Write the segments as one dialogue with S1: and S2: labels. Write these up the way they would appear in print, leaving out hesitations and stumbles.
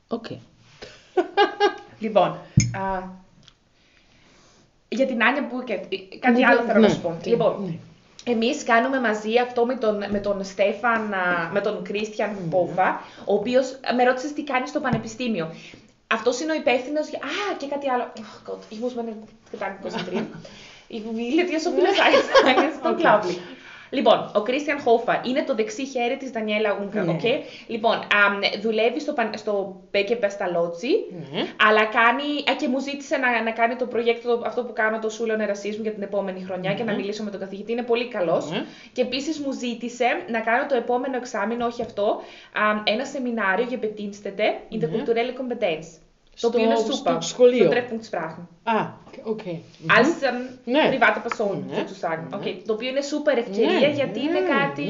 S1: Okay.
S2: Λοιπόν, για την Άνια Μπούρκετ, κάτι άλλο θέλω να σου πω. Λοιπόν, εμείς κάνουμε μαζί αυτό με τον Στέφαν, με τον Κρίστιαν Πόβα, ο οποίος με ρώτησε τι κάνει στο πανεπιστήμιο. Αυτός είναι ο υπεύθυνος για... και κάτι άλλο. Oh Gott, ich muss meine Gedanken konzentrieren. Ich will dir so viele sagen, es ist unglaublich. Λοιπόν, ο Κρίστιαν Χόφα είναι το δεξί χέρι της Δανιέλα Ούγκα, okay? Λοιπόν, δουλεύει στο Μπέκε Πεσταλότσι, αλλά κάνει, και μου ζήτησε να κάνει το project αυτό που κάνω, το Σούλον Ερασίσμου για την επόμενη χρονιά και να μιλήσω με τον καθηγητή, είναι πολύ καλός. Και επίσης μου ζήτησε να κάνω το επόμενο εξάμηνο, όχι αυτό, ένα σεμινάριο για Bedienstete in der kulturelle Kompetenz. Το οποίο είναι super,
S1: στο
S2: Treffpunktsprachen.
S1: Okay.
S2: Als private Person, sozusagen. Okay. Το οποίο είναι super ευκαιρία γιατί είναι κάτι...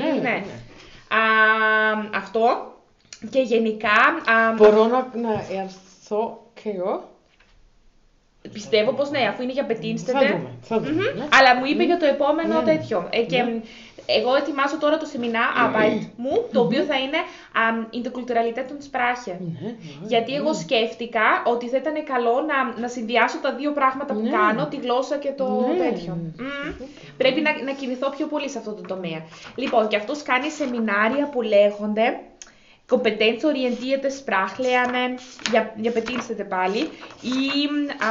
S2: Αυτό και γενικά...
S1: Μπορώ να έρθω και εγώ.
S2: Πιστεύω πως ναι, αφού είναι για Bedienstete.
S1: Θα δούμε.
S2: Αλλά μου είπε για το επόμενο τέτοιο. Και εγώ ετοιμάζω τώρα το Seminararbeit μου, το οποίο θα είναι in der Kulturalität und Sprache. Γιατί εγώ σκέφτηκα ότι θα ήταν καλό να συνδυάσω τα δύο πράγματα που κάνω, τη γλώσσα και το τέτοιο. Πρέπει να κινηθώ πιο πολύ σε αυτό το τομέα. Λοιπόν, και αυτός κάνει σεμινάρια που λέγονται Kompetenzorientierte Sprachlernen, για Bedienstete πάλι, ή...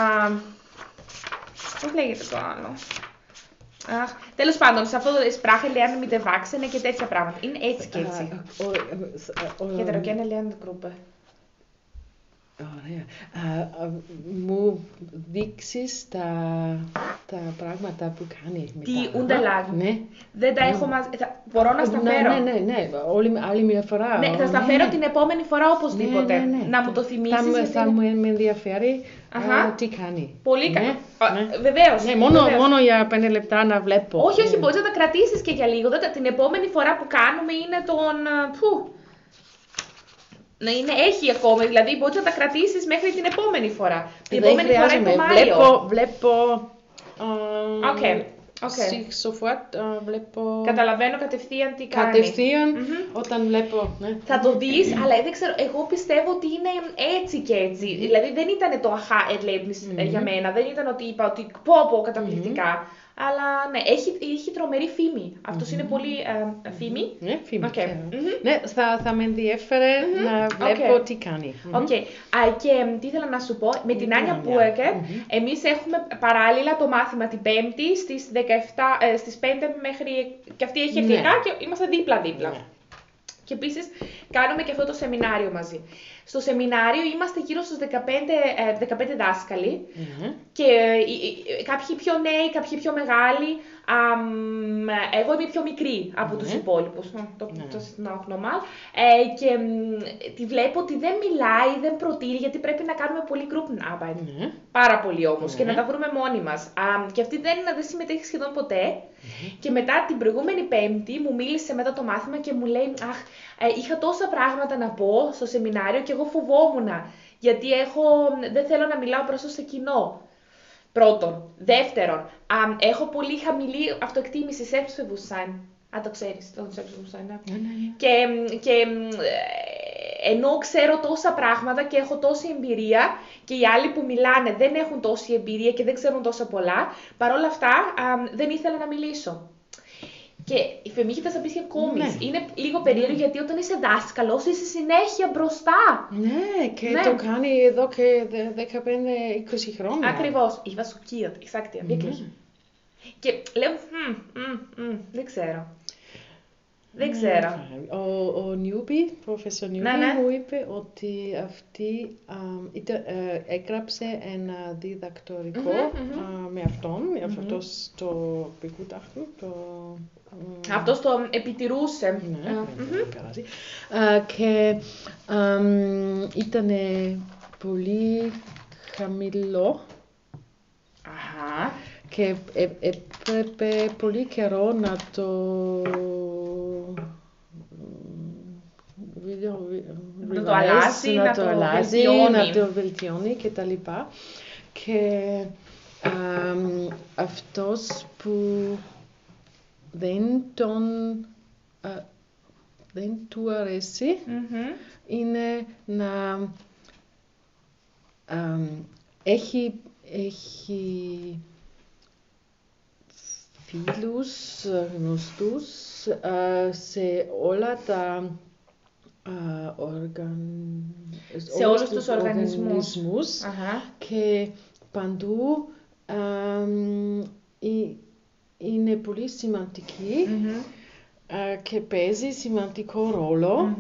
S2: πώς λέγεται το άλλο. Τέλος πάντων, σε αυτό το Sprache lernen mit Erwachsenen και τέτοια πράγματα. Είναι έτσι και έτσι. Heterogene Lerngruppe.
S1: Ωραία. Μου δείξεις τα πράγματα που κάνει μετά.
S2: Τι Unterlagen.
S1: Ναι.
S2: Δεν τα έχω μαζί. Μπορώ να στα φέρω.
S1: Ναι. Άλλη μια φορά.
S2: Ναι, θα στα φέρω την επόμενη φορά οπωσδήποτε. Να μου το θυμίσεις.
S1: Θα με ενδιαφέρει τι κάνει.
S2: Πολύ καλό. Βεβαίως.
S1: Ναι, μόνο για 5 λεπτά να βλέπω.
S2: Όχι, μπορείς να τα κρατήσεις και για λίγο. Την επόμενη φορά που κάνουμε είναι τον... έχει ακόμη, δηλαδή μπορείς να τα κρατήσεις μέχρι την επόμενη φορά. Την επόμενη φορά είναι το Μάιο.
S1: Βλέπω...
S2: Okay.
S1: Βλέπω...
S2: Καταλαβαίνω κατευθείαν τι κάνει.
S1: Κατευθείαν, όταν βλέπω...
S2: Θα το δεις, αλλά δεν ξέρω, εγώ πιστεύω ότι είναι έτσι και έτσι. Δηλαδή δεν ήταν το aha-erlebnis για μένα, δεν ήταν ότι είπα ότι πω καταπληκτικά. Αλλά ναι, έχει τρομερή φήμη. Αυτός είναι πολύ φήμη.
S1: Ναι, φήμη. Ναι, θα με ενδιέφερε να βλέπω τι κάνει.
S2: Και τι ήθελα να σου πω, με την Άνια Μπούρκετ, εμείς έχουμε παράλληλα το μάθημα την Πέμπτη στις 5 μέχρι... και αυτή έχει αγγλικά και είμαστε δίπλα-δίπλα. Και επίσης κάνουμε και αυτό το σεμινάριο μαζί. Στο σεμινάριο είμαστε γύρω στους 15 δάσκαλοι και κάποιοι πιο νέοι, κάποιοι πιο μεγάλοι. Εγώ είμαι πιο μικρή από τους υπόλοιπους, το normal. Και τη βλέπω ότι δεν μιλάει, δεν προτείνει, γιατί πρέπει να κάνουμε πολύ Gruppenarbeit. Πάρα πολύ όμως και να τα βρούμε μόνοι μας. Και αυτή δεν συμμετέχει σχεδόν ποτέ. Και μετά την προηγούμενη Πέμπτη μου μίλησε μετά το μάθημα και μου λέει είχα τόσα πράγματα να πω στο σεμινάριο και εγώ φοβόμουν, γιατί δεν θέλω να μιλάω μπροστά στο κοινό. Πρώτον. Δεύτερον, έχω πολύ χαμηλή αυτοεκτίμηση, Selbstbewusstsein. Το ξέρεις, το Selbstbewusstsein, ναι. Και ενώ ξέρω τόσα πράγματα και έχω τόση εμπειρία και οι άλλοι που μιλάνε δεν έχουν τόση εμπειρία και δεν ξέρουν τόσα πολλά, παρόλα αυτά δεν ήθελα να μιλήσω. Και für mich ist das ein bisschen komisch. Είναι λίγο περίεργο γιατί όταν είσαι δάσκαλος είσαι συνέχεια μπροστά.
S1: Ναι, και το κάνει εδώ και 15-20 χρόνια.
S2: Ακριβώς. Ich war schockiert. Ich sag dir, wirklich. Και λέω, δεν ξέρω. Δεν ξέρω.
S1: Ο Νιούμπι, professor Νιούμπι, μου είπε ότι αυτή έγραψε ένα διδακτορικό με αυτόν, αυτό το begutachten.
S2: Αυτός το επιτηρούσε.
S1: Και ήταν πολύ χαμηλό. Και έπρεπε πολύ καιρό να το
S2: αλλάζει,
S1: να το βελτιώνει και τα λοιπά. Και αυτός που δεν του αρέσει είναι να έχει φίλους γνωστούς σε όλα τα
S2: σε όλους τους οργανισμούς.
S1: Και παντού είναι πολύ σημαντική και παίζει σημαντικό ρόλο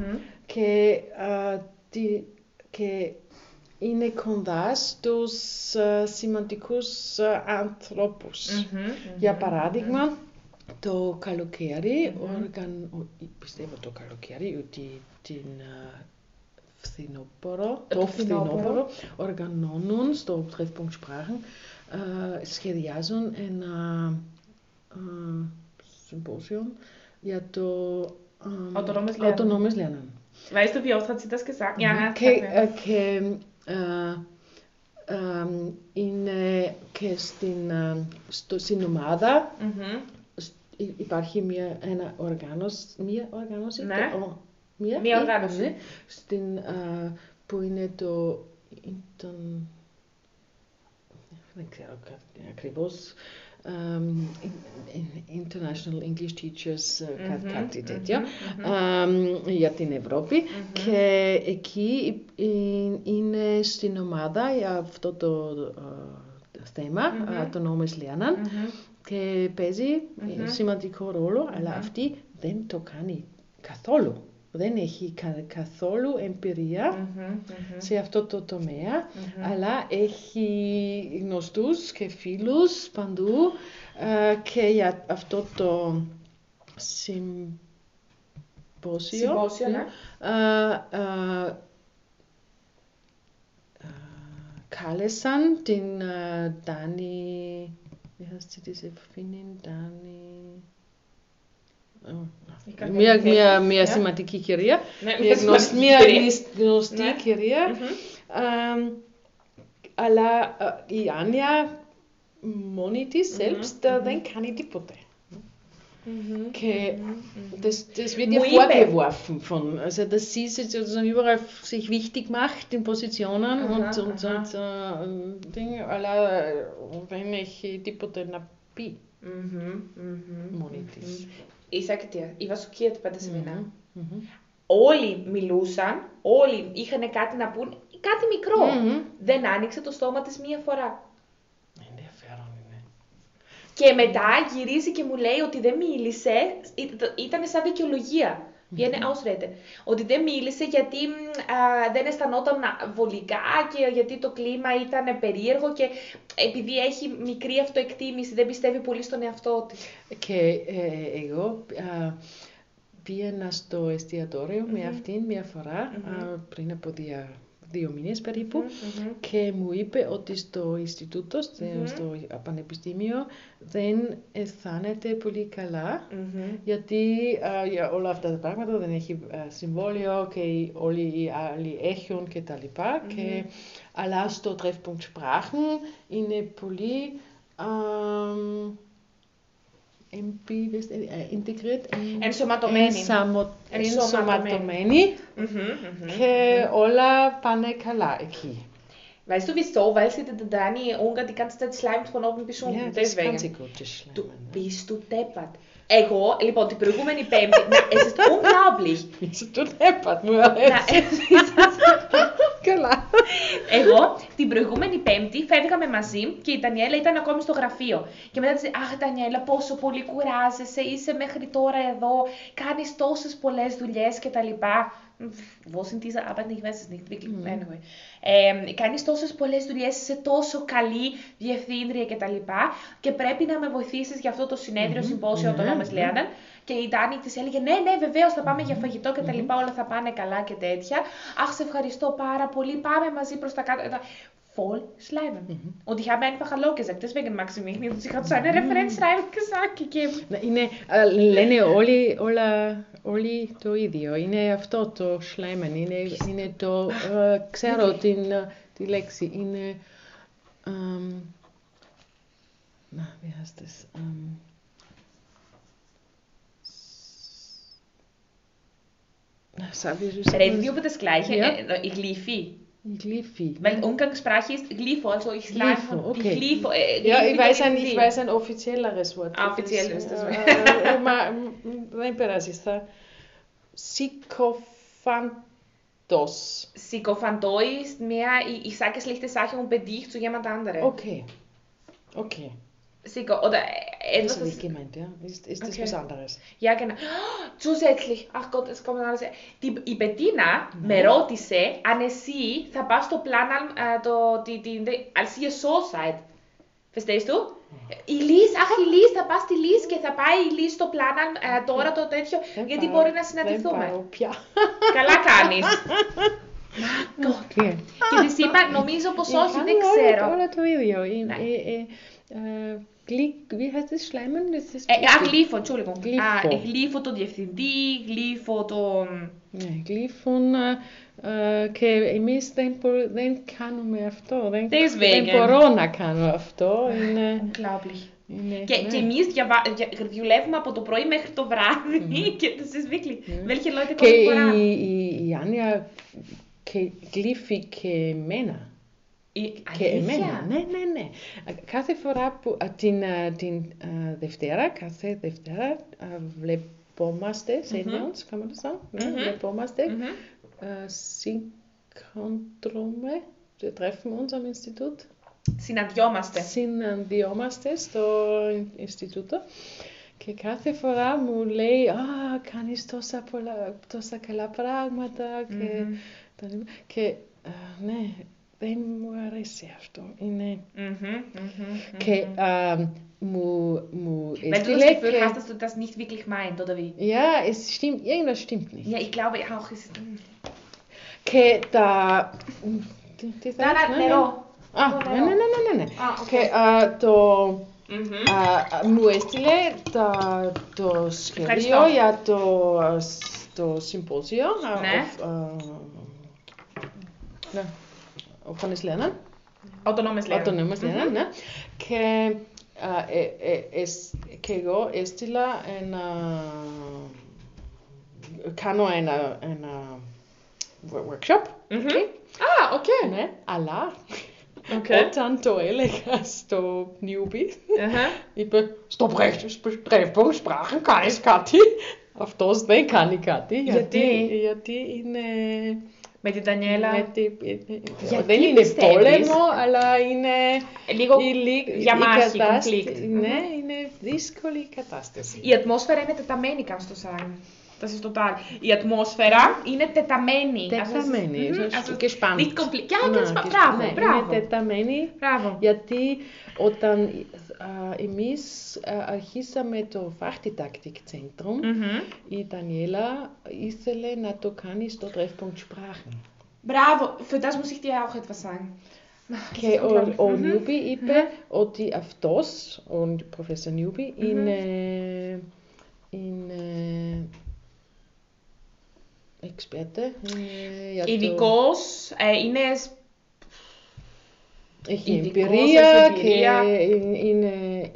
S1: και είναι κοντά στους σημαντικούς ανθρώπους. Για παράδειγμα, το καλοκαίρι, πιστεύω το καλοκαίρι, ότι την φθινόπωρο οργανώνουν στο Treffpunkt Sprachen, σχεδιάζουν ένα συμπόσιο για το autonomes Lernen.
S2: Weißt du, wie oft hat sie das gesagt?
S1: Είναι και στην ομάδα υπάρχει μια οργάνωση που είναι το δεν ξέρω ακριβώς International English Teachers, κάτι τέτοιο, για την Ευρώπη. Και εκεί είναι στην ομάδα για αυτό το θέμα, autonomes Lernen, και παίζει σημαντικό ρόλο, αλλά αυτή δεν το κάνει καθόλου. Δεν έχει καθόλου εμπειρία σε αυτό το τομέα, αλλά έχει γνωστούς και φίλους παντού και για αυτό το συμπόσιο κάλεσαν την Dani, wie heißt sie, diese Finnin, Dani... Μια σημαντική κυρία, μια γνωστή κυρία, αλλά η Άνια μόνη της selbst δεν κάνει τίποτε. Das wird ihr vorgeworfen, dass sie sozusagen überall sich wichtig macht in Positionen und Dinge, αλλά δεν έχει τίποτε να πει μόνη της.
S2: Ich sage dir, ich war schockiert bei der Seminar. Όλοι μιλούσαν, όλοι είχαν κάτι να πούν, κάτι μικρό. Δεν άνοιξε το στόμα της μία φορά.
S1: Ενδιαφέρον είναι.
S2: Και μετά γυρίζει και μου λέει ότι δεν μίλησε, ήταν σαν δικαιολογία. Είναι Ausrede. Ότι δεν μίλησε γιατί δεν αισθανόταν βολικά και γιατί το κλίμα ήταν περίεργο και επειδή έχει μικρή αυτοεκτίμηση, δεν πιστεύει πολύ στον εαυτό της.
S1: Και εγώ πήγαινα στο εστιατόριο με αυτήν μια φορά πριν από 2 μήνες περίπου και μου είπε ότι στο Ινστιτούτο, στο Πανεπιστήμιο δεν αισθάνεται πολύ καλά γιατί για όλα αυτά τα πράγματα δεν έχει συμβόλαιο και όλοι οι άλλοι έχουν και τα λοιπά αλλά στο Treffpunkt Sprachen είναι πολύ ενσωματωμένοι και όλα πάνε καλά εκεί.
S2: Weißt du wieso? Weil sie den Dani Ungar die ganze Zeit schleimt von oben bis unten.
S1: Ja, das kann sie gut, das Schleimen.
S2: Du bist du deppert. Εγώ, λοιπόν, την προηγούμενη Πέμπτη, es ist unglaublich.
S1: Bist du deppert, μου αρέσει. Καλά.
S2: Εγώ, την προηγούμενη Πέμπτη, φεύγαμε μαζί και η Ντανιέλα ήταν ακόμη στο γραφείο. Και μετά της λέει, αχ, Ντανιέλα, πόσο πολύ κουράζεσαι, είσαι μέχρι τώρα εδώ, κάνεις τόσες πολλές δουλειές κτλ. Wo sind diese Arbeiten? Ich weiß es nicht wirklich. Anyway. Κάνεις τόσες πολλές δουλειές, είσαι τόσο καλή διευθύντρια κτλ. Και πρέπει να με βοηθήσεις για αυτό το συνέδριο, συμπόσιο autonomes Lernen. Και η Ντάνη της έλεγε, ναι, βεβαίως θα πάμε για φαγητό κτλ. Όλα θα πάνε καλά και τέτοια. Αχ, σε ευχαριστώ πάρα πολύ, πάμε μαζί προς τα κάτω. Voll schleimen. Und ich habe einfach Hallo gesagt, deswegen mag sie mich nicht. Und ich habe so eine Referenzschreiben gegeben.
S1: Λένε όλοι το ίδιο. Είναι αυτό το schleimen. Είναι το, ξέρω τη λέξη. Είναι, wie heißt das?
S2: Reden wir über das Gleiche? Ich Glyphi.
S1: Glyphi.
S2: Weil Umgangssprache ist Glypho, also ich schlage
S1: okay.
S2: Glypho.
S1: Ja, ich weiß ein offizielleres Wort.
S2: Offizielles, das
S1: wäre Sykofantos.
S2: Sykophantoi ist mehr, ich sage schlechte Sachen und bedicht zu jemand anderem.
S1: Okay.
S2: Oder etwas.
S1: Das habe ich gemeint, ja. Ist das was anderes?
S2: Ja, genau. Zusätzlich, ach Gott, es kommt alles. Η Μπετίνα με ρώτησε αν εσύ θα πας στο πλάνο als ihr so seid. Verstehst du? Η Λύς, θα πας στη Λύς και θα πάει η Λύς στο πλάνο τώρα το τέτοιο, γιατί μπορεί να συναντηθούμε.
S1: Δεν πάω πια.
S2: Καλά κάνεις.
S1: Okay.
S2: Και της είπα, νομίζω πως όχι, δεν ξέρω.
S1: Όλα το ίδιο. Wie heißt das? Schleimen?
S2: Γλύφο, Entschuldigung. Γλύφο τον διευθυντή, γλύφο τον...
S1: Ναι, γλύφων και εμείς δεν κάνουμε αυτό. Δεν μπορώ να κάνω αυτό.
S2: Unglaublich. Και εμείς δουλεύουμε από το πρωί μέχρι το βράδυ και das ist wirklich, welche Leute kommen voran.
S1: Και η Άνια γλύφει και εμένα. Και εμένα, ναι. Κάθε φορά που την Δευτέρα, βλεπόμαστε, sehen wir uns, kann man das sagen? Βλεπόμαστε, συγκεντρώνουμε, wir treffen uns am Institut. Συναντιόμαστε στο Ινστιτούτο και κάθε φορά μου λέει κάνεις τόσα καλά πράγματα και ναι, δεν μου αρέσει αυτό. Είναι... Και μου
S2: Weil du das Gefühl hast, dass du das nicht wirklich meint, oder wie?
S1: Ja, es stimmt, irgendwas stimmt nicht.
S2: Ja, ich glaube auch, es...
S1: Και τα...
S2: νερό.
S1: Ναι. Και μου έστειλε το σχέδιο για το συμπόσιο. Ναι. Offenes Lernen.
S2: Autonomes Lernen,
S1: ναι. Και εγώ έστειλα κάνω ένα workshop.
S2: Okay.
S1: Ναι, αλλά όταν το έλεγα στο newbie, είπε στο Treffpunkt Sprachen kann ich κάτι. Αυτός δεν κάνει κάτι, γιατί είναι...
S2: Με την Τανιέλα.
S1: Δεν είναι πόλεμο, αλλά είναι
S2: λίγο για μάχη, conflict.
S1: Ναι, είναι δύσκολη κατάσταση.
S2: Η ατμόσφαιρα είναι τεταμένη, kannst du sagen. Das ist total. Η ατμόσφαιρα είναι τεταμένη.
S1: Τεταμένη, και σπάνια.
S2: Μπράβο.
S1: Είναι τεταμένη, γιατί όταν εμείς αρχίσαμε το Fachdidaktikzentrum, η Daniela ήθελε να το κάνει στο Treffpunkt Sprachen.
S2: Μπράβο, für das muss ich dir auch etwas sagen.
S1: Και ο Νιούμπι είπε ότι αυτός, ο Professor Νιούμπι, είναι Experte.
S2: Ειδικός, είναι...
S1: Έχει εμπειρία και είναι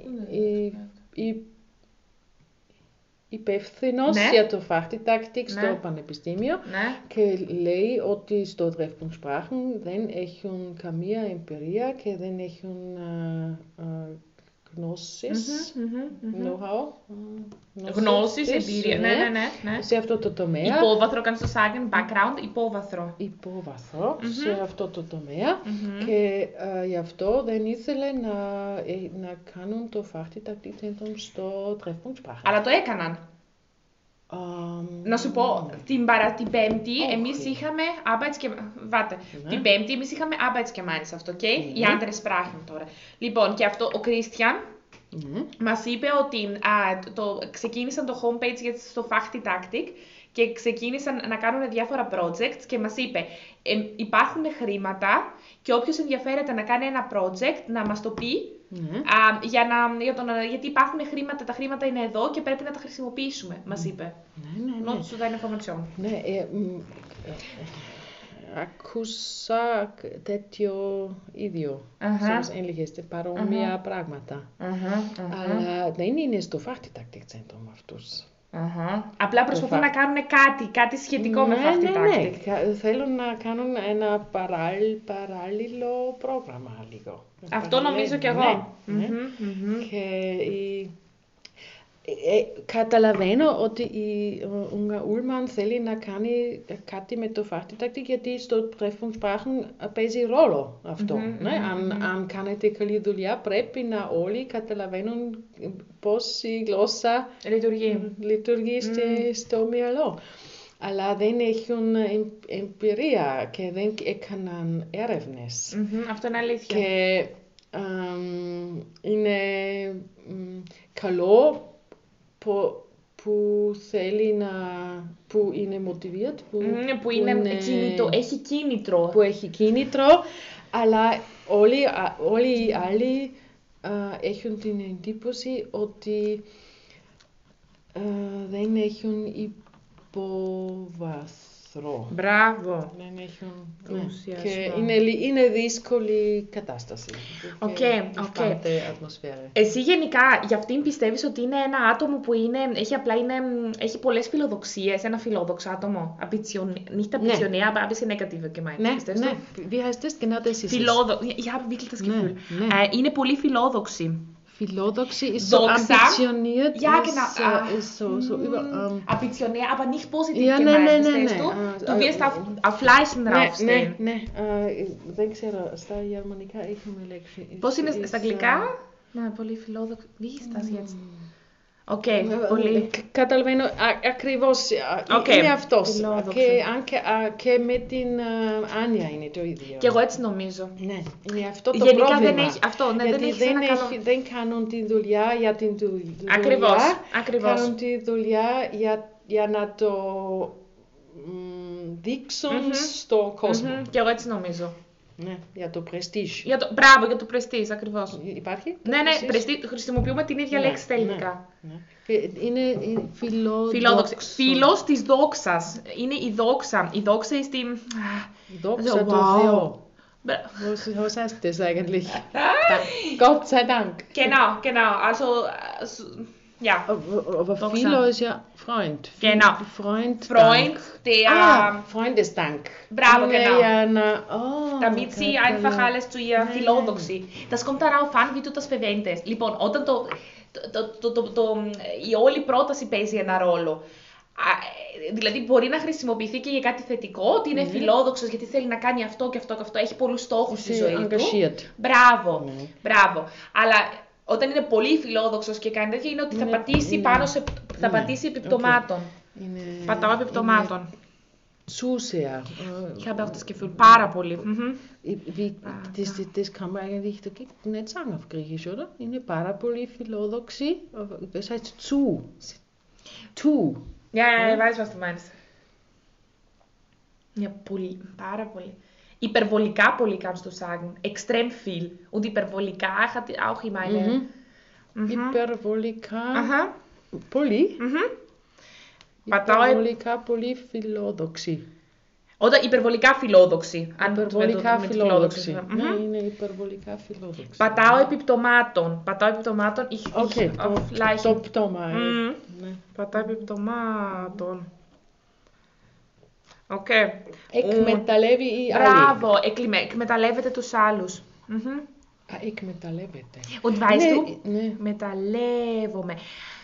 S1: υπεύθυνος για το Fachdidaktik στο πανεπιστήμιο και λέει ότι στο Treffpunkt Sprachen δεν έχουν καμία εμπειρία και δεν έχουν γνώσεις, know-how.
S2: Γνώσεις, εμπειρία, ναι.
S1: Σε αυτό το τομέα.
S2: Υπόβαθρο, kannst du sagen, background, υπόβαθρο.
S1: Υπόβαθρο, σε αυτό το τομέα και γι' αυτό δεν ήθελε να κάνουν το Fachdidaktikzentrum στο Treffpunkt Sprachen.
S2: Αλλά το έκαναν. Να σου πω, την Πέμπτη εμείς είχαμε την Πέμπτη εμείς είχαμε Arbeitsgemeinschaft, okay? Οι άντρες Sprachen τώρα. Λοιπόν, και αυτό ο Κρίστιαν μας είπε ότι ξεκίνησαν το homepage στο Fachdidaktik και ξεκίνησαν να κάνουν διάφορα projects και μας είπε υπάρχουν χρήματα και όποιος ενδιαφέρεται να κάνει ένα project να μας το πει γιατί υπάρχουν χρήματα, τα χρήματα είναι εδώ και πρέπει να τα χρησιμοποιήσουμε, μας είπε.
S1: Ναι.
S2: Not σου δίνει information.
S1: Ναι, άκουσα τέτοιο ίδιο, παρόμοια πράγματα. Αλλά δεν είναι στο Fachdidaktikzentrum αυτούς.
S2: Απλά προσπαθούν να κάνουν κάτι σχετικό με αυτή την τάκτη.
S1: Ναι, θέλουν να κάνουν ένα παράλληλο πρόγραμμα λίγο.
S2: Αυτό νομίζω κι εγώ.
S1: Ναι. Και καταλαβαίνω ότι ο Unga Ullmann θέλει να κάνει κάτι με το φαχτητάκτη, γιατί στο τρέφungsprachen παίζει ρόλο αυτό. Αν κάνετε καλή δουλειά, πρέπει να όλοι καταλαβαίνουν πώς η γλώσσα λειτουργεί στο μυαλό. Αλλά δεν έχουν εμπειρία και δεν έκαναν έρευνες.
S2: Αυτό είναι αλήθεια.
S1: Και είναι καλό που θέλει που είναι motiviert,
S2: έχει κίνητρο.
S1: Που έχει κίνητρο, αλλά όλοι οι άλλοι έχουν την εντύπωση ότι δεν έχουν υποβάθρο.
S2: Μπράβο.
S1: Δεν έχουν, και είναι δύσκολη κατάσταση.
S2: Okay.
S1: Ατμοσφαίρα.
S2: Εσύ γενικά για αυτήν πιστεύεις ότι είναι ένα άτομο που έχει πολλές φιλοδοξίες, ένα φιλόδοξο άτομο, nicht ambitionär, aber ein bisschen negativ gemeint.
S1: Ναι, wie heißt das genau, das ist
S2: ich habe wirklich das Gefühl. Είναι πολύ φιλόδοξη.
S1: Φιλόδοξη ist so ambitioniert.
S2: Ja, genau.
S1: Ist so über...
S2: Ambitionär, aber nicht positiv gemeint, verstehst du? Du wirst auf Leichen raufstehen.
S1: Ναι. Δεν ξέρω, στα γερμανικά έχουμε λέξη.
S2: Πώς είναι στα αγγλικά? Ναι, πολύ φιλόδοξη. Wie ist das jetzt? Πολύ.
S1: Καταλαβαίνω ακριβώς, είναι αυτός. Και με την Άνια είναι το ίδιο.
S2: Και εγώ έτσι νομίζω.
S1: Ναι, είναι αυτό το
S2: γενικά
S1: πρόβλημα.
S2: Δεν έχει αυτό,
S1: γιατί δεν κάνουν τη δουλειά για την δουλειά.
S2: Ακριβώς.
S1: Κάνουν τη δουλειά για να το δείξουν στο κόσμο.
S2: Και εγώ έτσι νομίζω.
S1: Ναι, για το prestige.
S2: Μπράβο, για το prestige, ακριβώς.
S1: Υπάρχει?
S2: Ναι, prestige, χρησιμοποιούμε την ίδια λέξη στα ελληνικά.
S1: Είναι
S2: φιλόδοξη. Φίλος της δόξας. Είναι η δόξα. Η δόξα ist die...
S1: Δόξα του Θεού. Was heißt das eigentlich? Gott sei Dank.
S2: Genau. Also, ja.
S1: Aber Philo ist ja Freund.
S2: Genau.
S1: Freund,
S2: der...
S1: Freundesdank.
S2: Bravo, genau.
S1: Damit
S2: sie einfach alles zu ihr φιλόδοξη. Das kommt darauf an, wie du das verwendest. Λοιπόν, όταν η όλη πρόταση παίζει ένα ρόλο. Δηλαδή μπορεί να χρησιμοποιηθεί και για κάτι θετικό, ότι είναι φιλόδοξος γιατί θέλει να κάνει αυτό και αυτό και αυτό, έχει πολλούς στόχους στη ζωή του. Μπράβο. Αλλά όταν είναι πολύ φιλόδοξος και κάνει τέτοια, είναι ότι θα πατήσει θα πατήσει επιπτωμάτων. Πατάω επιπτωμάτων.
S1: Zu sehr.
S2: Ich habe auch das Gefühl, πάρα πολύ.
S1: Das kann man eigentlich nicht sagen auf Griechisch, oder? Είναι πάρα πολύ φιλόδοξη. Das heißt zu.
S2: Ja, ich weiß, was du meinst. Ja, πάρα πολύ. Υπερβολικά πολύ kannst du sagen. Extrem viel. Und υπερβολικά hat auch immer eine...
S1: Υπερβολικά πολύ. Υπερβολικά πολύ φιλόδοξη.
S2: Όταν υπερβολικά φιλόδοξη.
S1: Υπερβολικά φιλόδοξη. Ναι, είναι υπερβολικά φιλόδοξη.
S2: Πατάω επιπτωμάτων.
S1: Το πτώμα.
S2: Πατάω επιπτωμάτων.
S1: Εκμεταλλεύει οι άλλοι.
S2: Μπράβο, εκμεταλλεύεται τους άλλους.
S1: Εκμεταλλεύεται.
S2: Und weißt du, μεταλλεύομαι.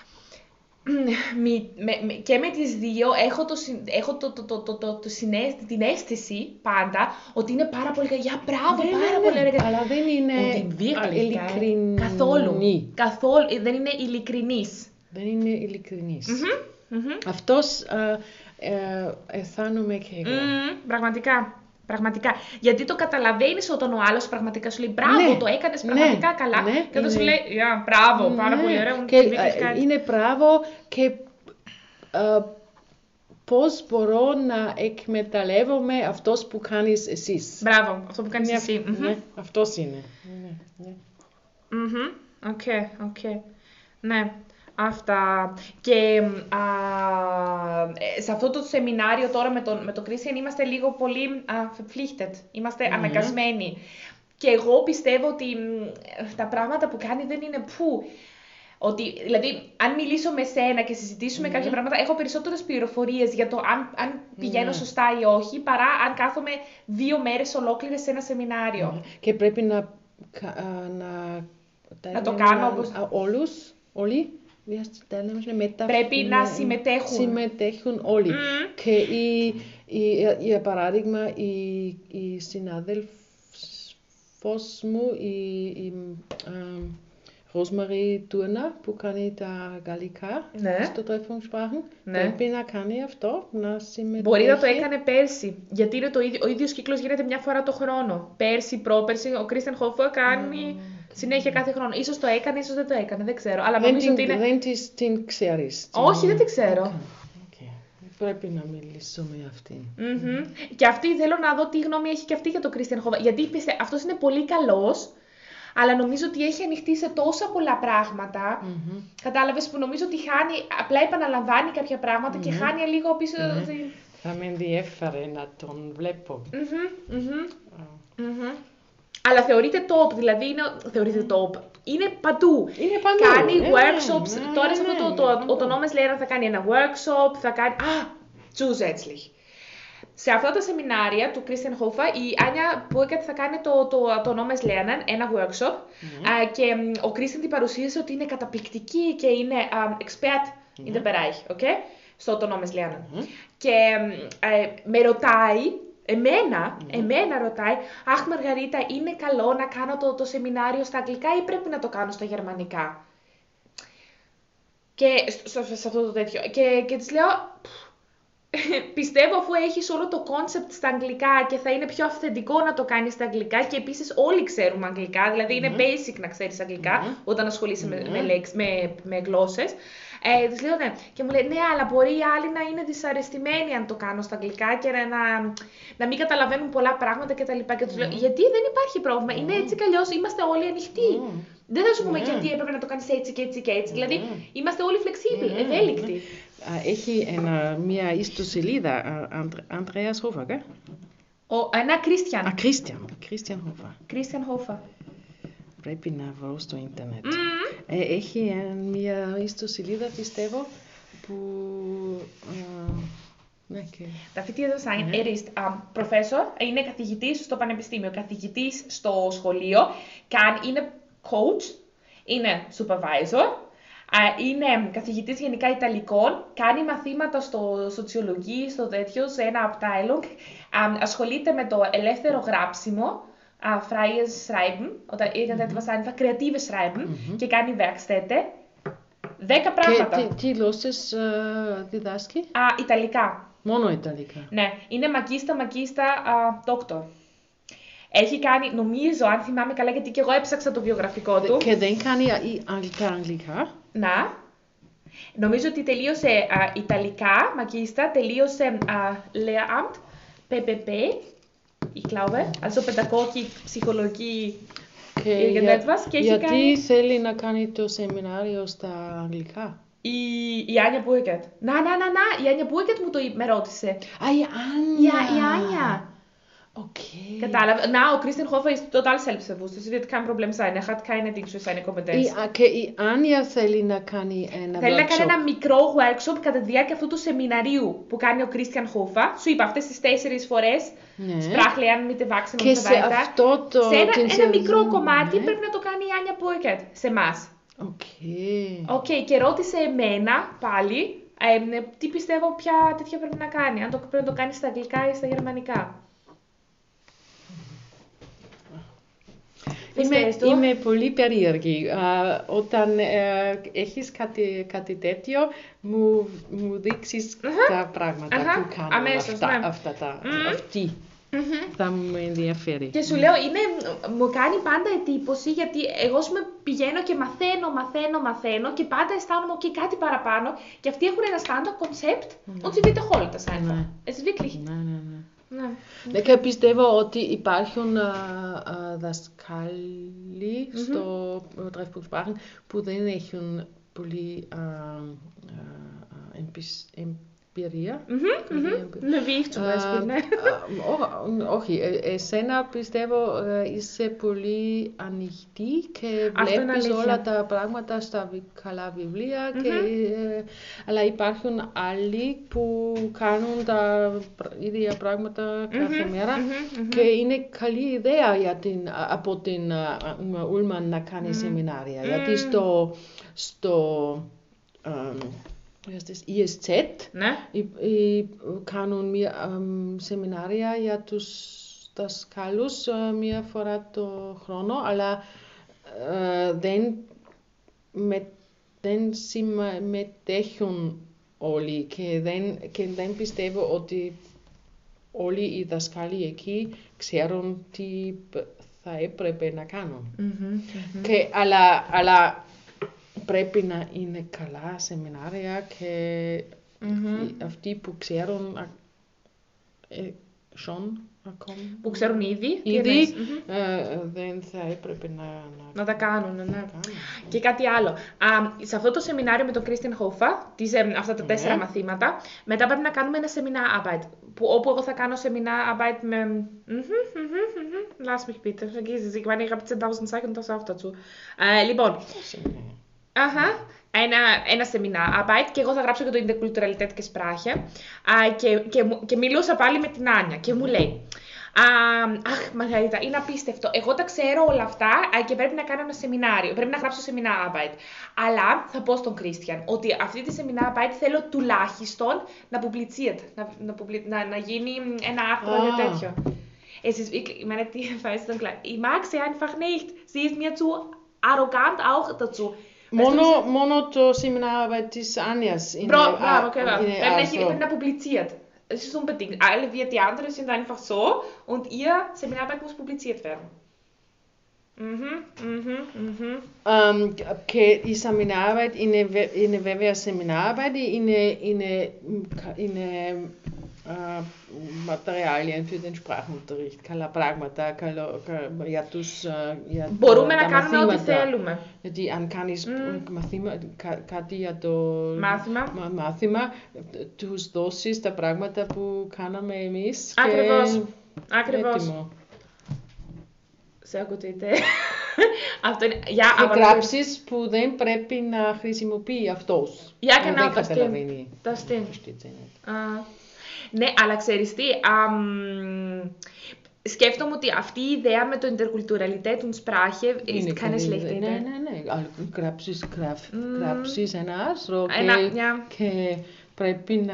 S2: Και με τις δύο έχω την αίσθηση πάντα ότι είναι πάρα πολύ καλή. Μπράβο, πάρα πολύ ωραία.
S1: Αλλά δεν είναι ειλικρινή.
S2: Καθόλου, δεν είναι ειλικρινής.
S1: Δεν είναι ειλικρινής. Αυτός αισθάνομαι και εγώ.
S2: Πραγματικά. Γιατί το καταλαβαίνεις όταν ο άλλος πραγματικά σου λέει μπράβο, το έκανες πραγματικά καλά. Και όταν σου λέει μπράβο, πάρα πολύ ωραία.
S1: Και είναι μπράβο και πώς μπορώ να εκμεταλλεύομαι αυτός που κάνεις εσείς.
S2: Μπράβο, αυτό που κάνεις εσύ.
S1: Ναι, αυτός είναι.
S2: Οκ. Ναι. Αυτά. Και σε αυτό το σεμινάριο τώρα με τον Christian είμαστε λίγο πολύ verpflichtet. Είμαστε αναγκασμένοι. Και εγώ πιστεύω ότι τα πράγματα που κάνει δεν είναι Ότι, δηλαδή, αν μιλήσω με σένα και συζητήσουμε κάποια πράγματα, έχω περισσότερες πληροφορίες για το αν πηγαίνω σωστά ή όχι, παρά αν κάθομαι 2 μέρες ολόκληρες σε ένα σεμινάριο.
S1: Και πρέπει να
S2: το κάνω όπως...
S1: όλοι.
S2: Πρέπει να
S1: συμμετέχουν όλοι. Και για παράδειγμα, η συνάδελφος μου, η Rosemarie Turner, που κάνει τα γαλλικά στο Treffpunkt-Sprachen, πρέπει να κάνει αυτό, να συμμετέχει.
S2: Μπορεί να το έκανε πέρσι, γιατί είναι ο ίδιος κύκλος γίνεται μια φορά το χρόνο. Πέρσι, πρόπερσι, ο Christian Hofer κάνει συνέχεια κάθε χρόνο. Ίσως το έκανε, ίσως δεν το έκανε, δεν ξέρω. Αλλά νομίζω ότι είναι...
S1: Δεν την ξέρεις.
S2: Όχι, δεν την ξέρω.
S1: Πρέπει να μιλήσω με αυτήν.
S2: Και αυτή θέλω να δω τι γνώμη έχει και αυτή για τον Christian Hofer. Γιατί αυτός είναι πολύ καλός, αλλά νομίζω ότι έχει ανοιχτεί σε τόσα πολλά πράγματα. Κατάλαβες, που νομίζω ότι χάνει, απλά επαναλαμβάνει κάποια πράγματα και χάνει λίγο πίσω.
S1: Θα με ενδιέφερε να τον βλέπω.
S2: Αλλά θεωρείται top, δηλαδή θεωρείται top. Είναι παντού. Κάνει workshops. Τώρα σε αυτό το Autonomous Lernen θα κάνει ένα workshop, θα κάνει... Zusätzlich. Σε αυτά τα σεμινάρια του Christian Hofer, η Άνια Burkert θα κάνει το Autonomous Lernen, ένα workshop, και ο Christian την παρουσίασε ότι είναι καταπληκτική και είναι expert in the Bereich, okay? Στο Autonomous Lernen. Και με ρωτάει, εμένα ρωτάει, αχ Μαργαρίτα, είναι καλό να κάνω το σεμινάριο στα αγγλικά ή πρέπει να το κάνω στα γερμανικά? Και σε αυτό το τέτοιο. Και της λέω, πιστεύω αφού έχεις όλο το concept στα αγγλικά και θα είναι πιο αυθεντικό να το κάνεις στα αγγλικά, και επίσης όλοι ξέρουμε αγγλικά, δηλαδή είναι basic να ξέρεις αγγλικά όταν ασχολείσαι με γλώσσες. Της λέω ναι, και μου λέει ναι, αλλά μπορεί οι άλλοι να είναι δυσαρεστημένοι αν το κάνω στα αγγλικά και να μην καταλαβαίνουν πολλά πράγματα κτλ. Και τους λέω γιατί δεν υπάρχει πρόβλημα, είναι έτσι κι αλλιώς, είμαστε όλοι ανοιχτοί. Δεν θα σου πούμε γιατί έπρεπε να το κάνεις έτσι και έτσι και έτσι. Δηλαδή είμαστε όλοι flexible, ευέλικτοι.
S1: Έχει μια ιστοσελίδα, Andreas Hofer, και?
S2: Ένα Christian.
S1: Christian Hofer.
S2: Christian Hofer.
S1: Πρέπει να βρω στο ίντερνετ. Έχει μια ιστοσελίδα, πιστεύω, που...
S2: Darf ich dir das sagen? Er ist Professor, είναι καθηγητής στο πανεπιστήμιο, καθηγητής στο σχολείο, είναι coach, είναι supervisor, είναι καθηγητής γενικά Ιταλικών, κάνει μαθήματα στο σοτσιολογία, στο τέτοιο, σε ένα Abteilung, ασχολείται με το ελεύθερο γράψιμο, freies Schreiben, oder irgendetwas einfach, kreatives Schreiben, και κάνει Werkstätte. 10 πράγματα.
S1: Και τι γλώσσες διδάσκει?
S2: Ιταλικά.
S1: Μόνο Ιταλικά.
S2: Ναι, είναι μακίστα, doctor. Έχει κάνει, νομίζω, αν θυμάμαι καλά, γιατί και εγώ έψαξα το βιογραφικό του.
S1: Και δεν κάνει αγγλικά.
S2: Να. Νομίζω ότι τελείωσε Ιταλικά, μακίστα, τελείωσε Lehramt, PPP, ich glaube, also Pädagogik, Psychologie, irgendetwas.
S1: Γιατί θέλει να κάνει το σεμινάριο στα αγγλικά?
S2: Η Άνια Burkert. Να, η Άνια Burkert με ρώτησε.
S1: Η Άνια.
S2: Η Άνια.
S1: Okay.
S2: Κατάλαβε. Ο Christian Hofer ist total selbstbewusst. Das wird kein Problem sein. Er hat keine Dings für seine Kompetenz.
S1: Και η Άνια θέλει να κάνει ένα
S2: Θέλει να κάνει ένα μικρό workshop κατά τη διάρκεια αυτού του σεμιναρίου που κάνει ο Christian Hofer. Σου είπα αυτές τις 4 φορές. Sprachlernen mit Erwachsenen
S1: και σε αυτό το...
S2: ένα μικρό κομμάτι πρέπει να το κάνει η Άνια Burkert σε εμάς. Και ρώτησε εμένα πάλι τι πιστεύω ποια τέτοια πρέπει να κάνει. Αν πρέπει να το κάνει στα αγγλικά ή στα γερμανικά.
S1: Είμαι πολύ περίεργη. Όταν έχεις κάτι τέτοιο, μου δείξεις τα πράγματα που κάνω.
S2: Αμέσως,
S1: αυτή. Θα μου ενδιαφέρει.
S2: Και σου λέω, μου κάνει πάντα εντύπωση, γιατί εγώ πηγαίνω και μαθαίνω και πάντα αισθάνομαι και κάτι παραπάνω, και αυτοί έχουν ένα Standard-Konzept und sie wiederholen das einfach. Es ist wirklich...
S1: Ναι. Και πιστεύω ότι υπάρχουν δασκάλοι στο Treffpunkt-Sprachen που δεν έχουν πολύ εμπειρία.
S2: Με βίχ, του πες, ναι.
S1: Όχι, εσένα πιστεύω είσαι πολύ ανοιχτή και βλέπεις όλα τα πράγματα στα καλά βιβλία, αλλά υπάρχουν άλλοι που κάνουν τα ίδια πράγματα κάθε μέρα και είναι καλή ιδέα από την Ullmann να κάνει σεμινάρια, γιατί στο ISZ κάνουν σεμινάρια για τους δασκάλους μία φορά το χρόνο, αλλά δεν συμμετέχουν όλοι και δεν πιστεύω ότι όλοι οι δασκάλοι εκεί ξέρουν τι θα έπρεπε να κάνουν. Αλλά πρέπει να είναι καλά σεμινάρια και αυτοί που ξέρουν
S2: που ξέρουν ήδη
S1: δεν θα έπρεπε
S2: να τα κάνουν. Ναι. Και κάτι άλλο. Σε αυτό το σεμινάριο με τον Christian Hofer, αυτά τα 4 μαθήματα, μετά πρέπει να κάνουμε ένα Seminararbeit, όπου εγώ θα κάνω Seminararbeit με... Lass mich bitte, vergiss es, ich meine, ich habe 10.000 Zeichen und das auch dazu. Λοιπόν, ένα Seminararbeit και εγώ θα γράψω και το Interkulturalität και Sprache και μιλούσα πάλι με την Άνια και μου λέει αχ Μαργαρίτα, είναι απίστευτο, εγώ τα ξέρω όλα αυτά και πρέπει να κάνω ένα σεμινάριο, πρέπει να γράψω Seminararbeit, αλλά θα πω στον Christian ότι αυτή τη Seminararbeit θέλω τουλάχιστον να publiziert, να γίνει ένα άρθρο για τέτοιο. Es ist wirklich, ich meine, die weiß dann gleich, ich mag sie einfach nicht, sie ist mir zu arrogant auch dazu.
S1: Μόνο το Seminararbeit της Άνιας είναι
S2: Bravo, πρέπει να publiziert. Es ist unbedingt. Alle die anderen sind einfach so und ihr Seminararbeit muss publiziert werden.
S1: Και η Seminararbeit είναι βέβαια Seminararbeit, είναι Materialien für den Sprachunterricht, καλά πράγματα για τους
S2: μπορούμε να κάνουμε ό,τι θέλουμε.
S1: Γιατί αν κάνεις κάτι για το μάθημα, τους δώσεις τα πράγματα που κάναμε εμείς.
S2: Ακριβώς. Σε ακούτε. Αυτό είναι.
S1: Και γράψεις που δεν πρέπει να χρησιμοποιεί αυτός.
S2: Δεν καταλαβαίνει. Ναι, αλλά ξέρεις τι, σκέφτομαι ότι αυτή η ιδέα με το Interkulturalität und Sprache ist keine schlechte Idee.
S1: Ναι, γράψεις ένα άρθρο και πρέπει να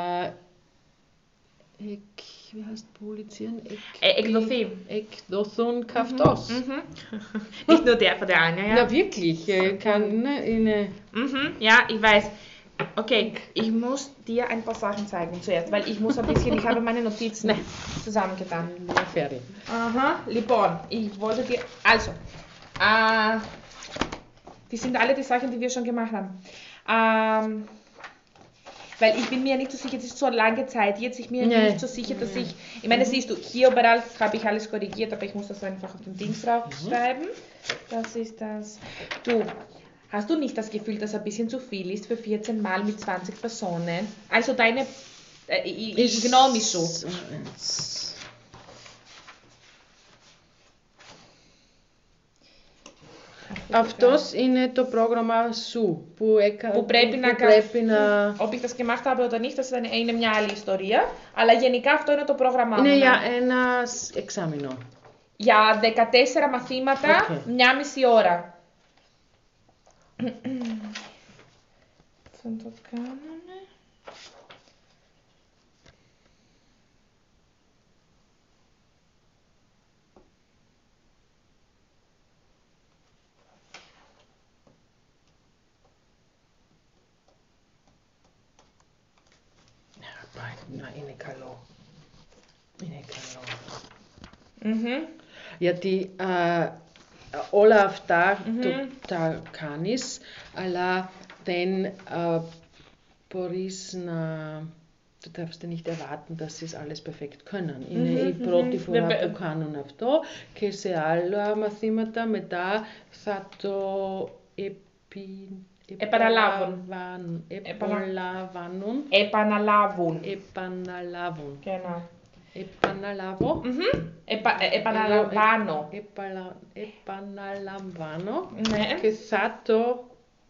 S1: εκδοθούν καυτός.
S2: Nicht nur der von der Anja, ja.
S1: Ja, wirklich,
S2: Ja, ich weiß. Okay, ich muss dir ein paar Sachen zeigen zuerst, weil ich habe meine Notizen zusammengetan. Λοιπόν, ich wollte dir, also, die sind alle die Sachen, die wir schon gemacht haben. Weil ich bin mir nicht so sicher, das ist so eine lange Zeit jetzt, ich bin mir nicht so sicher, dass ich meine, siehst du, hier überall habe ich alles korrigiert, aber ich muss das einfach auf den Dings draufschreiben. Das ist das. Du, hast du nicht das Gefühl, dass ein bisschen zu viel ist für 14 Mal mit 20 Personen? Also deine γνώμη σου.
S1: Αυτός είναι το πρόγραμμα σου που
S2: πρέπει να... Ob ich das gemacht habe oder nicht, das είναι μια άλλη ιστορία, αλλά γενικά αυτό είναι το πρόγραμμά μου.
S1: Είναι για ένα εξάμηνο.
S2: Για 14 μαθήματα, μια μισή ώρα. Θα το κάνουμε.
S1: Είναι καλό. Γιατί όλα αυτά τα κάνεις, αλλά δεν μπορείς να... Du darfst nicht erwarten, dass sie es alles perfekt können. Είναι η πρώτη φορά που κάνουν αυτό και σε άλλα μαθήματα μετά θα το
S2: Επαναλάβουν.
S1: Επαναλαμβάνουν.
S2: Επαναλάβουν.
S1: Επαναλάβουν.
S2: Genau.
S1: Επαναλάβω.
S2: Επαναλαμβάνω.
S1: Επαναλαμβάνω.
S2: Ναι.
S1: Και θα το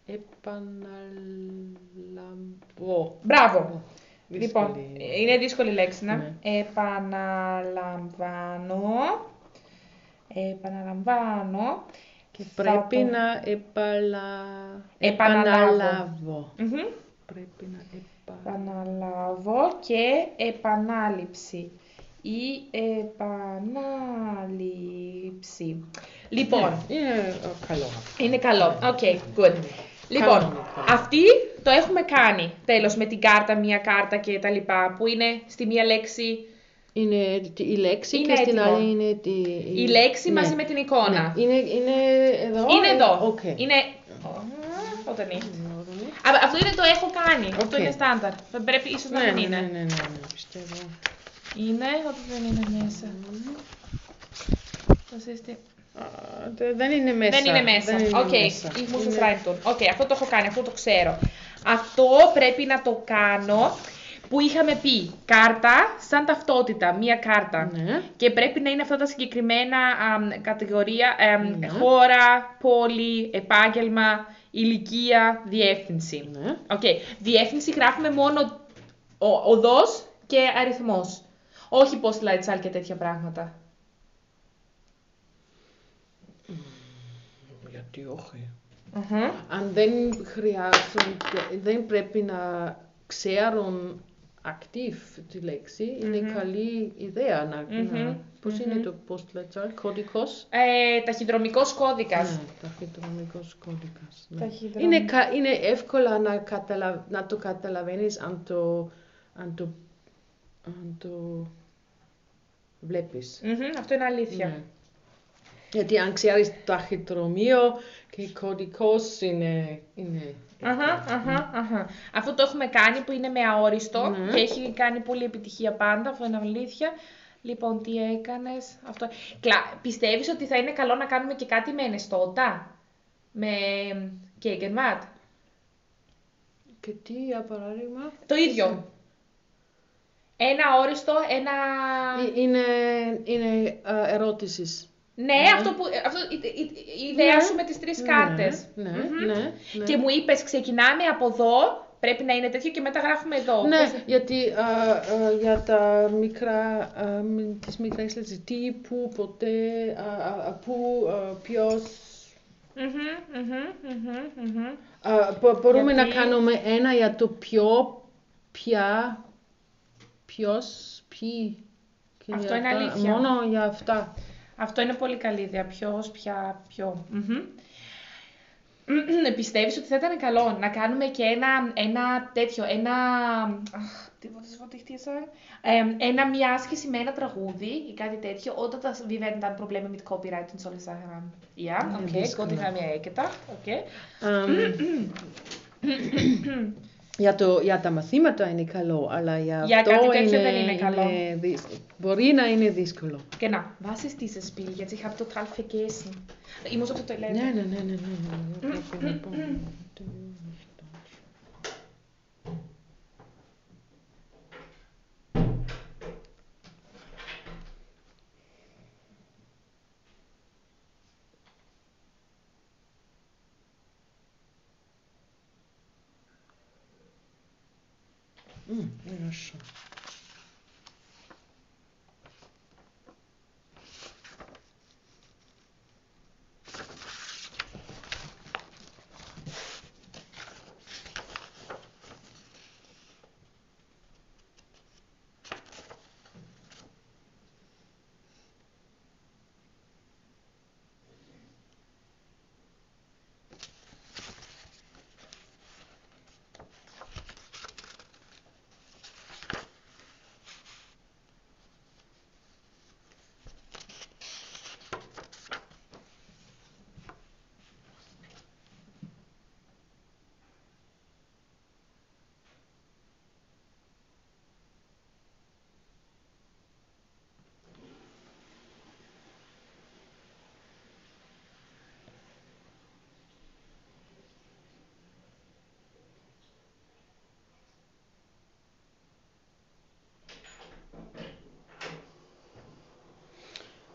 S1: επαναλαμβώ.
S2: Μπράβο.
S1: Δύσκολη.
S2: Λοιπόν, είναι δύσκολη λέξη, ναι.
S1: Ναι.
S2: Επαναλαμβάνω. Επαναλαμβάνω.
S1: Και πρέπει να επαναλάβω. Πρέπει να
S2: επαναλάβω και επανάληψη. Η επανάληψη. Λοιπόν.
S1: Είναι καλό.
S2: Είναι καλό. Okay, good. Λοιπόν, αυτή το έχουμε κάνει. Τέλος, με την κάρτα, μία κάρτα και τα λοιπά, που είναι στη μία λέξη.
S1: Είναι η λέξη
S2: είναι
S1: και
S2: έτοιμο.
S1: στην άλλη είναι
S2: η λέξη μαζί με την εικόνα.
S1: Ναι. Είναι εδώ.
S2: Είναι εδώ.
S1: Okay.
S2: Είναι... Όταν είναι. Αυτό είναι το έχω κάνει. Okay. Αυτό είναι στάνταρ. Πρέπει ίσως να μην είναι.
S1: Ναι, πιστεύω.
S2: Είναι, όταν δεν είναι μέσα.
S1: Δεν είναι μέσα.
S2: Δεν είναι μέσα. Οκ, ich muss es reintun. Οκ, αυτό το έχω κάνει, αυτό το ξέρω. Αυτό πρέπει να το κάνω που είχαμε πει. Κάρτα σαν ταυτότητα, μία κάρτα.
S1: Ναι.
S2: Και πρέπει να είναι αυτά τα συγκεκριμένα κατηγορία, χώρα, πόλη, επάγγελμα, ηλικία, διεύθυνση.
S1: Ναι.
S2: Διεύθυνση γράφουμε μόνο οδός και αριθμός. Όχι postleitzahl και τέτοια πράγματα.
S1: Γιατί όχι. Αν δεν χρειάζονται, δεν πρέπει να ξέρουν active τη λέξη, είναι καλή ιδέα να πώς είναι το postleitzahl, κώδικος.
S2: Ταχυδρομικός κώδικας.
S1: Ναι, ταχυδρομικός κώδικας. Ναι. Είναι εύκολα να το καταλαβαίνεις αν το βλέπεις.
S2: Αυτό είναι αλήθεια.
S1: Ναι. Γιατί αν ξέρεις ταχυδρομείο και κωδικός είναι...
S2: Αυτό το έχουμε κάνει που είναι με αόριστο και έχει κάνει πολύ επιτυχία πάντα, αυτό είναι αλήθεια. Λοιπόν, τι έκανες, αυτό... Πιστεύεις ότι θα είναι καλό να κάνουμε και κάτι με ενεστώτα, με Gegenwart?
S1: Και τι, για παράδειγμα?
S2: Το ίδιο. Ένα αόριστο, ένα...
S1: Είναι ερώτησης.
S2: Ναι, η ιδέα σου με τις τρεις κάρτες.
S1: Ναι.
S2: Και μου είπες, ξεκινάμε από εδώ, πρέπει να είναι τέτοιο και μετά γράφουμε εδώ.
S1: Ναι, γιατί για τα μικρά, τις μικρές λέξεις, τι, πού, ποτέ, πού, ποιος. Μπορούμε να κάνουμε ένα για το ποιο, ποια, ποιος, ποιοι.
S2: Αυτό είναι αλήθεια.
S1: Μόνο για αυτά.
S2: Αυτό είναι πολύ καλή ιδέα. Ποιος, ποια, ποιο. Πιστεύεις ότι θα ήταν καλό να κάνουμε και ένα τέτοιο, μια άσκηση με ένα τραγούδι ή κάτι τέτοιο, όταν τα werden dann Probleme mit Copyright und solche Sachen haben. Ja, okay, gut, ich habe mir gedacht, okay.
S1: Για τα μαθήματα είναι καλό, αλλά για
S2: αυτό κάτι τέτοιο
S1: δεν
S2: είναι καλό.
S1: Μπορεί να είναι δύσκολο.
S2: Genau. Was ist dieses Spiel jetzt? Ich habe total vergessen. Ich muss auf die Toilette.
S1: Ναι. Хорошо.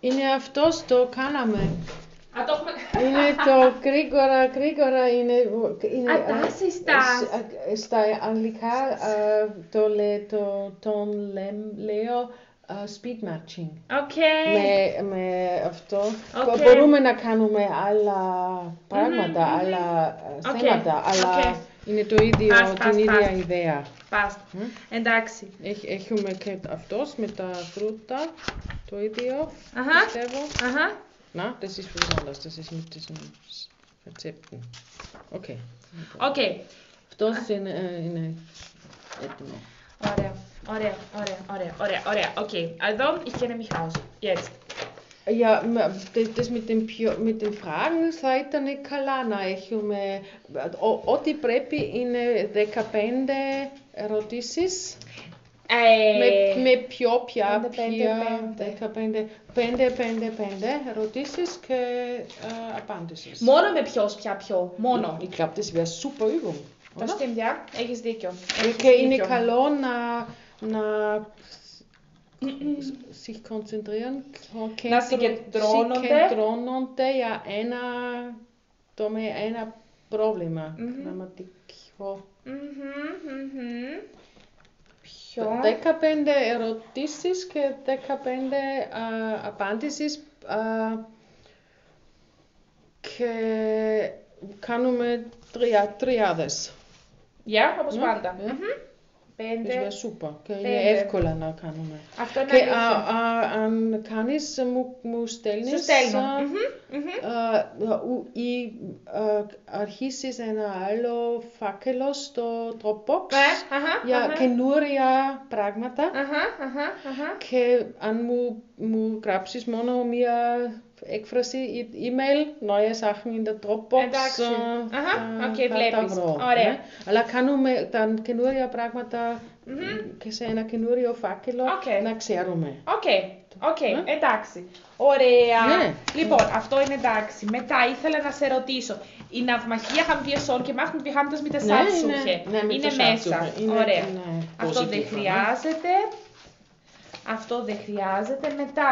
S1: Είναι αυτός το κάναμε.
S2: Α, το έχουμε...
S1: Είναι το γρήγορα είναι... Στα αγγλικά τον λέω speed matching. Με αυτό μπορούμε να κάνουμε άλλα πράγματα, άλλα θέματα, αλλά είναι το ίδιο, την ίδια ιδέα.
S2: Εντάξει.
S1: Έχουμε και αυτός με τα φρούτα, το ίδιο, πιστεύω. Na, das ist was anderes, das ist mit diesen Rezepten. Okay. Αυτός είναι έτοιμο.
S2: Ωραία. Okay. Also, ich kenne mich aus. Jetzt.
S1: Ja, das mit den Fragen θα ήταν καλά να έχουμε. Ό,τι πρέπει είναι 15 ερωτήσεις. Με ποια 5 ερωτήσεις και απάντησεις.
S2: Μόνο με ποιο, μόνο.
S1: Ich glaube, das wäre super Übung.
S2: Das stimmt, ja. Έχεις δίκιο.
S1: Και είναι καλό να sich konzentrieren,
S2: να συγκεντρώνονται
S1: για ένα πρόβλημα. Γραμματικό. 15 ερωτήσεις και 15 απάντησεις και κάνουμε τριάδες.
S2: Ja, όπως πάντα. 5.
S1: Είναι super και είναι εύκολα να κάνουμε.
S2: Αυτό είναι
S1: και αν κάνεις μου στέλνεις.
S2: Σου στέλνω.
S1: Ή αρχίσεις ένα άλλο φάκελο στο Dropbox για καινούρια πράγματα και αν μου γράψεις μόνο μία έκφραση, email, neue Sachen in der Dropbox.
S2: Εντάξει. Βλέπεις. Ωραία.
S1: Αλλά κάνουμε τα καινούρια πράγματα και σε ένα καινούριο φάκελο να ξέρουμε.
S2: Εντάξει. Ωραία. Λοιπόν, αυτό είναι εντάξει. Μετά ήθελα να σε ρωτήσω. Η ναυμαχία haben wir schon gemacht und wir haben das mit der Salzsuche. Είναι μέσα. Ωραία. Αυτό δεν χρειάζεται. Αυτό δεν χρειάζεται.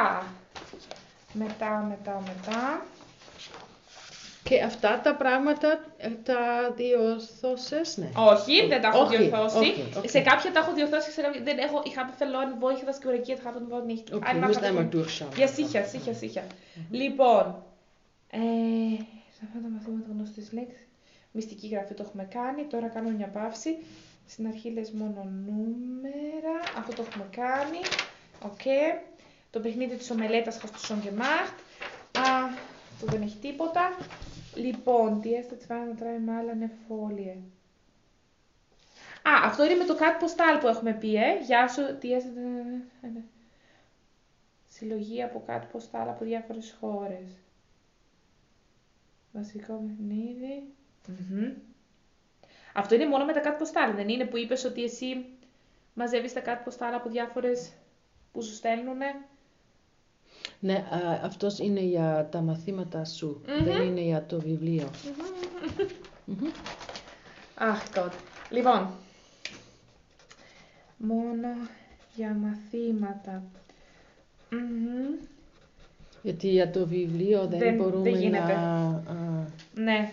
S2: Μετά.
S1: Και αυτά τα πράγματα τα διορθώσες, ναι.
S2: Όχι, δεν τα έχω διορθώσει. Σε κάποια τα έχω διορθώσει, δεν έχω, ich habe verloren, wo ich das korrigiert habe und wo nicht.
S1: Okay, du musst einmal durchschauen.
S2: Ja, sicher. Λοιπόν, σε αυτά τα μαθήματα γνωστής λέξης, μυστική γραφή το έχουμε κάνει, τώρα κάνουμε μια παύση. Στην αρχή λες μόνο νούμερα, αυτό το έχουμε κάνει. Το παιχνίδι της ομελέτας hast du schon gemacht. Αυτό δεν έχει τίποτα. Λοιπόν, die erste 2-3 Mal eine Folie. Αυτό είναι με το κάτω ποστάλ που έχουμε πει, Γεια σου, συλλογή από κάτω ποστάλ από διάφορες χώρες. Βασικό παιχνίδι. Αυτό είναι μόνο με τα κάτω ποστάλ, δεν είναι που είπες ότι εσύ μαζεύεις τα κάτω ποστάλ από διάφορες που σου στέλνουνε.
S1: Ναι, αυτός είναι για τα μαθήματα σου, δεν είναι για το βιβλίο.
S2: Αχ, God. Λοιπόν, μόνο για μαθήματα.
S1: Γιατί για το βιβλίο δεν μπορούμε να...
S2: Ναι.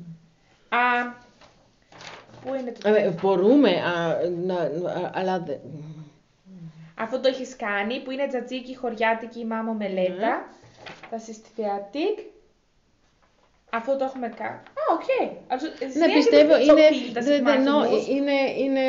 S2: Πού είναι το...
S1: Μπορούμε, αλλά...
S2: Αυτό το έχεις κάνει, που είναι τζατζίκι, χωριάτικη, μάμο μελέτα. Das ist fertig. Αυτό το έχουμε κάνει.
S1: Ναι, πιστεύω είναι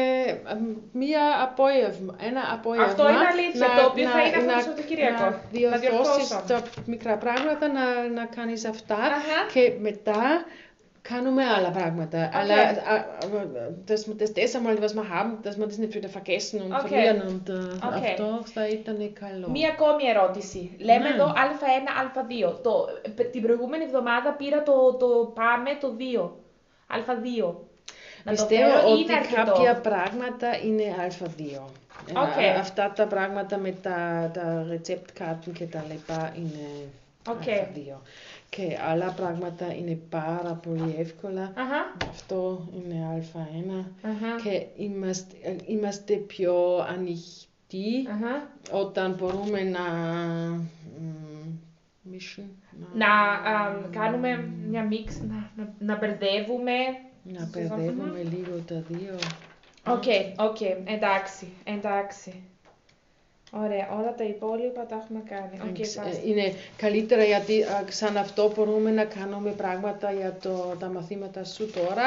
S1: ένα απόγευμα.
S2: Αυτό είναι αλήθεια, το οποίο θα είναι αυτό το Σαββατοκύριακο.
S1: Να διορθώσεις τα μικρά πράγματα, να κάνεις αυτά και μετά κάνουμε άλλα πράγματα. Αλλά das einmal, was wir haben, dass wir das nicht wieder vergessen und verlieren und αυτό θα ήταν καλό.
S2: Μία ακόμη ερώτηση. Λέμε εδώ Α1, Α2. Την προηγούμενη εβδομάδα πήρα το πάμε το 2. Α2.
S1: Πιστεύω ότι κάποια πράγματα είναι Α2. Αυτά τα πράγματα με τα ρετσεπτκάρτεν και τα λοιπά είναι Α2. Και άλλα πράγματα είναι πάρα πολύ εύκολα. Αυτό είναι Α1. Και είμαστε πιο ανοιχτοί όταν μπορούμε να μίξουν.
S2: Κάνουμε μια μίξ, να μπερδεύουμε.
S1: Να μπερδεύουμε λίγο τα δύο.
S2: Οκ, εντάξει. Ωραία, όλα τα υπόλοιπα τα έχουμε κάνει.
S1: Είναι καλύτερα γιατί σαν αυτό μπορούμε να κάνουμε πράγματα για τα μαθήματα σου τώρα,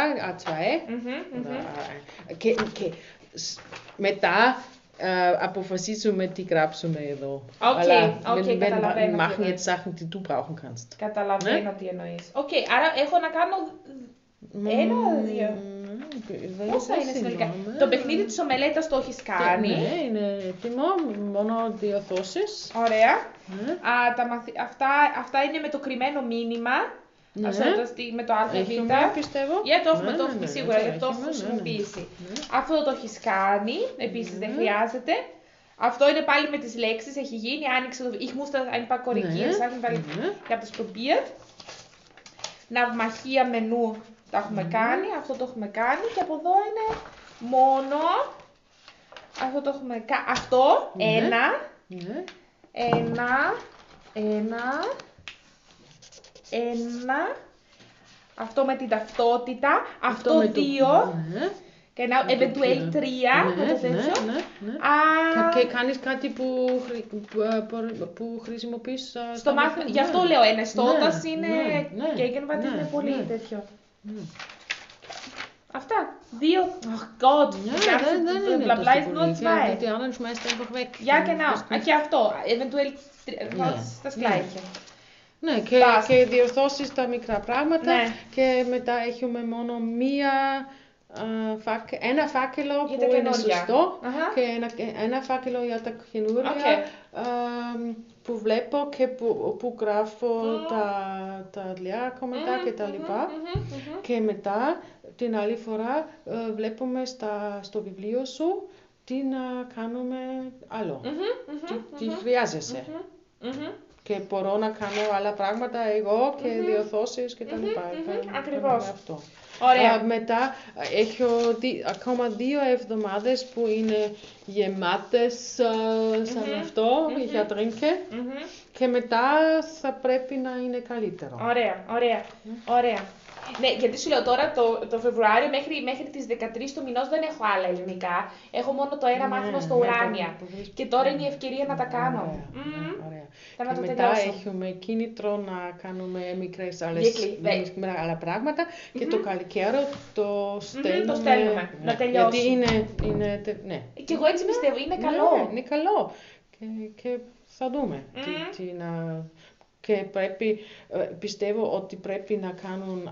S1: και μετά αποφασίζουμε τι γράψουμε εδώ.
S2: Καταλαβαίνω.
S1: Machen jetzt Sachen, die du brauchen kannst.
S2: Καταλαβαίνω τι εννοείς. Άρα έχω να κάνω 1-2. Πόσα είναι συνολικά? Το παιχνίδι της ομελέτας το έχεις κάνει.
S1: Ναι, είναι έτοιμο, μόνο διορθώσεις.
S2: Ωραία. Αυτά είναι με το κρυμμένο μήνυμα. Με το ΑΒ.
S1: Πιστεύω.
S2: Το έχουμε σίγουρα, γιατί το έχω χρησιμοποιήσει. Αυτό το έχεις κάνει, επίσης δεν χρειάζεται. Αυτό είναι πάλι με τις λέξεις, έχει γίνει, άνοιξε το ich muss das ein paar korrigieren, ich habe das probiert. Ναυμαχία μενού τα έχουμε κάνει, αυτό το έχουμε κάνει και από εδώ είναι μόνο, αυτό το έχουμε κάνει, αυτό, ένα, αυτό με την ταυτότητα, αυτό 2, και eventuell 3, με το τέτοιο.
S1: Και κάνεις κάτι που χρησιμοποιείς
S2: στο μάθημα, γι' αυτό λέω εναισθώτας είναι, Gegenwart είναι πολύ τέτοιο. Αυτά. 2. Ach Gott. Bla bla ist nur 2.
S1: Die anderen schmeißt einfach weg.
S2: Ja, genau. Και αυτό. Eventuell das Gleiche.
S1: Ναι, και διορθώσεις τα μικρά πράγματα και μετά έχουμε μόνο ένα φάκελο που είναι σωστό και ένα φάκελο για τα καινούρια που βλέπω και που γράφω τα αγγλικά κομμάτια και τα λοιπά. Και μετά την άλλη φορά βλέπουμε στο βιβλίο σου τι να κάνουμε άλλο, τι χρειάζεσαι. Και μπορώ να κάνω άλλα πράγματα εγώ και διορθώσεις και τα λοιπά.
S2: Ακριβώς.
S1: Αυτό.
S2: Ωραία.
S1: Μετά έχω ακόμα 2 εβδομάδες που είναι γεμάτες σαν αυτό, για τρίνκε. Και μετά θα πρέπει να είναι καλύτερο.
S2: Ωραία. Ναι, γιατί σου λέω τώρα το Φεβρουάριο μέχρι τις 13 του μηνός δεν έχω άλλα ελληνικά. Έχω μόνο το ένα μάθημα στο Ουράνια. Και τώρα είναι η ευκαιρία να τα κάνω.
S1: Ωραία. Και μετά έχουμε κίνητρο να κάνουμε μικρές άλλα πράγματα και το καλοκαίρι το στέλνουμε.
S2: Να τελειώσει.
S1: Γιατί είναι
S2: και εγώ έτσι πιστεύω, είναι καλό.
S1: Είναι καλό. Και θα δούμε τι να... Και πιστεύω ότι πρέπει να κάνουν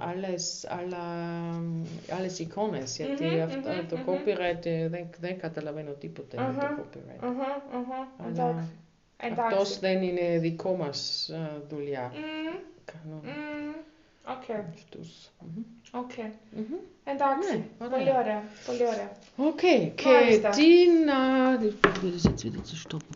S1: άλλες εικόνες, γιατί το copyright δεν καταλαβαίνω τίποτε με το copyright. Αυτός δεν είναι δικό μας δουλειά.
S2: Εντάξει, πολύ ωραία.
S1: Okay, και τι να...